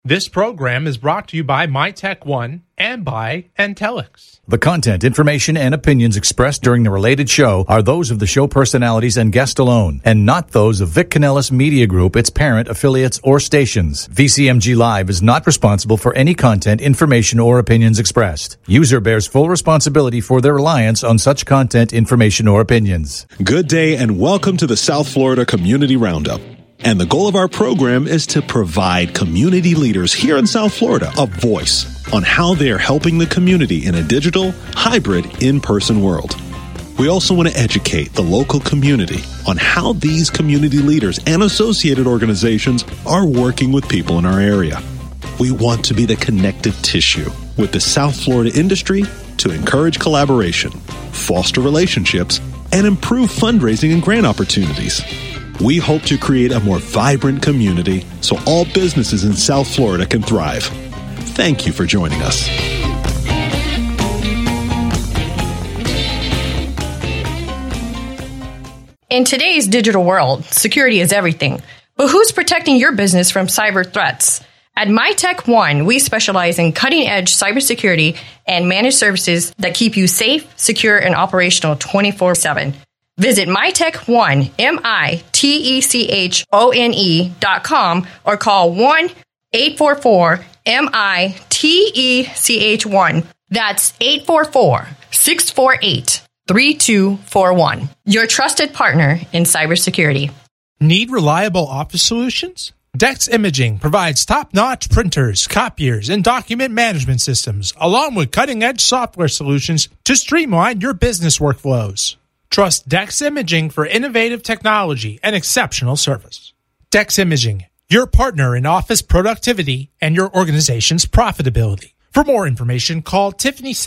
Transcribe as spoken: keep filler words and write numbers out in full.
This program is brought to you by MyTech1 and by Antelix. The content, information, and opinions expressed during the related show are those of the show personalities and guest alone, and not those of Vic Canellis Media Group, its parent, affiliates, or stations. V C M G Live is not responsible for any content, information, or opinions expressed. User bears full responsibility for their reliance on such content, information, or opinions. Good day and welcome to the South Florida Community Roundup. And the goal of our program is to provide community leaders here in South Florida a voice on how they are helping the community in a digital, hybrid, in-person world. We also want to educate the local community on how these community leaders and associated organizations are working with people in our area. We want to be the connective tissue with the South Florida industry to encourage collaboration, foster relationships, and improve fundraising and grant opportunities. We hope to create a more vibrant community so all businesses in South Florida can thrive. Thank you for joining us. In today's digital world, security is everything. But who's protecting your business from cyber threats? At MyTech1, we specialize in cutting-edge cybersecurity and managed services that keep you safe, secure, and operational twenty-four seven. Visit MyTech1, M I T E C H O N E dot com or call one eight four four M I T E C H one. That's eight four four, six four eight, three two four one. Your trusted partner in cybersecurity. Need reliable office solutions? Dex Imaging provides top-notch printers, copiers, and document management systems, along with cutting-edge software solutions to streamline your business workflows. Trust Dex Imaging for innovative technology and exceptional service. Dex Imaging, your partner in office productivity and your organization's profitability. For more information, call Tiffany